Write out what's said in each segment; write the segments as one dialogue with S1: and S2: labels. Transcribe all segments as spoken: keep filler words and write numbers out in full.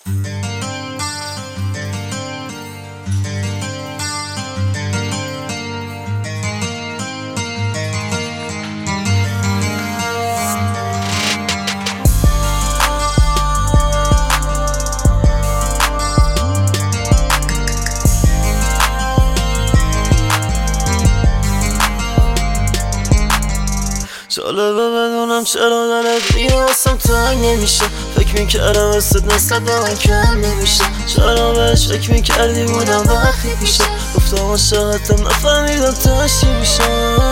S1: جالبه بدونم چرا دلت دیگه واسم تنگ نمیشه. فکر میکردم استت نسبت به من کم نمیشه. چرا بهش فکر میکردی بودم وقتی پیشه. گفتم عاشقتم نفهمیدم تشتی میشه.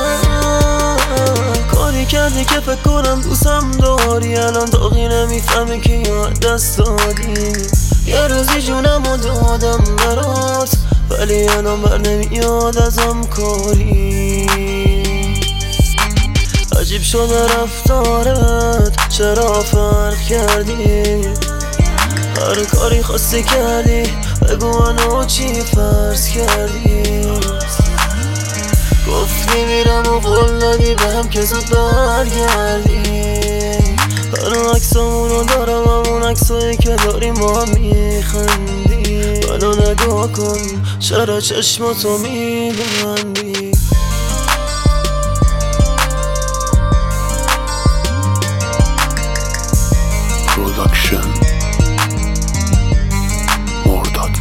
S1: کاری کردی که فکر کنم دوستم داری. الان داغی نمیفهمی که یاد دست دادی. یه روزی جونمو دادم برات ولی الان بر نمیاد ازم کاری. عجیب شده رفتارت چرا فرق کردی. هر کاری خواستی کردی بگو منو چی فرض کردی. گفتی میرم و قول دادی بهم که زود برگردی. هر عکسامونو دارم همون عکسایی که داریم ما میخندی. منو نگاه کن چرا چشماتو میبندی.
S2: پروداکشن مرداد.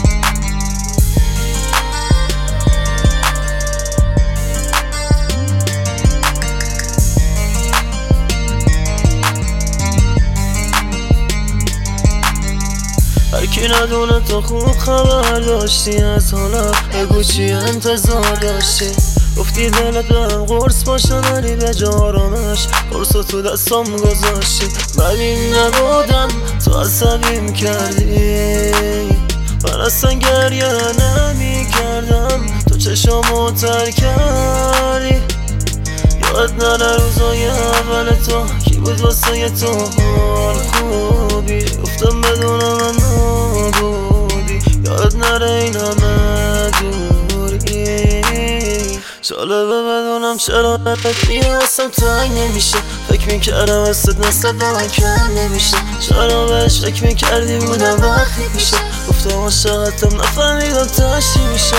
S1: هرکی ندونه تو خوب خبر داشتی از حالا بگو چی انتظار داشتی. گفتی دلت بهم قرص باشه ولی به جا آرامش قرصو تو دستام گذاشتی. ولی نبودم تو عصبیم کردی. من اصلا گریه نمی کردم تو چشامو تر کردی. یاد نره روزای اول تو کی بود واسه تو حال خوبی. گفتم بدونم من نبودی. یاد نره این همه دوری. جالبه بدونم چرا دلت دیگه واسم تنگ نمیشه. فکر میکردم استت نسبت به من کم نمیشه. چرا بهش فکر میکردی بودم وقتی پیشه. گفتم عاشقتم نفهمیدم تشتی میشه.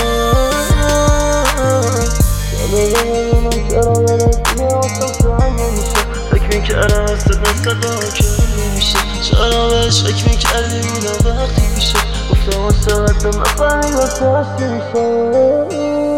S1: جالبه بدونم چرا دلت دیگه واسم تنگ نمیشه. فکر میکردم استت نسبت به من کم نمیشه. چرا بهش فکر میکردی بودم وقتی پیشه. گفتم عاشقتم نفهمیدم تشتی میشه.